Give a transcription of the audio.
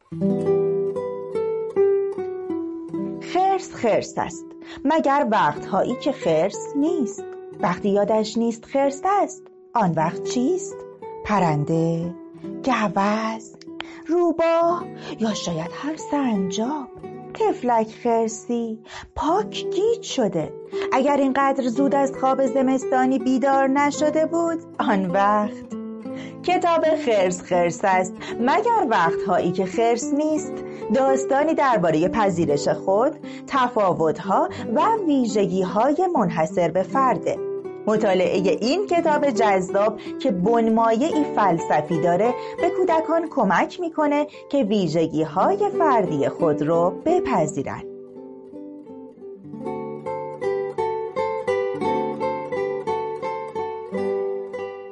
خرس خرس است مگر وقتهایی که خرس نیست. وقتی یادش نیست خرس است، آن وقت چیست؟ پرنده، گوز، روباه یا شاید هر سنجاب. طفلک خرسی پاک گیج شده. اگر اینقدر زود از خواب زمستانی بیدار نشده بود، آن وقت کتاب خرس خرس است مگر وقتهایی که خرس نیست، داستانی درباره پذیرش خود، تفاوت‌ها و ویژگی‌های منحصر به فرده. مطالعه این کتاب جذاب که بنمایه‌ای فلسفی داره به کودکان کمک میکنه که ویژگی‌های فردی خود رو بپذیرن.